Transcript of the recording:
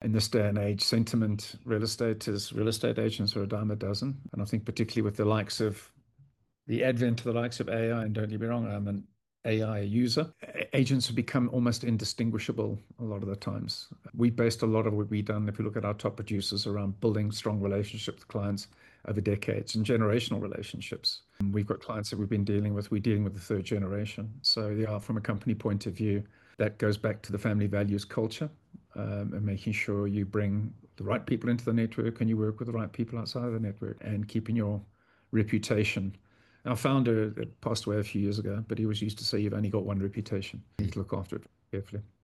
In this day and age, sentiment real estate agents are a dime a dozen. And I think particularly with the advent of the likes of AI, and don't get me wrong, I'm an AI user, agents have become almost indistinguishable a lot of the times. We based a lot of what we've done, if you look at our top producers, around building strong relationships with clients over decades and generational relationships. We've got clients that we're dealing with the third generation. So yeah, from a company point of view, that goes back to the family values culture, and making sure you bring the right people into the network and you work with the right people outside of the network and keeping your reputation. Our founder passed away a few years ago, but he was used to say you've only got one reputation. You need to look after it carefully.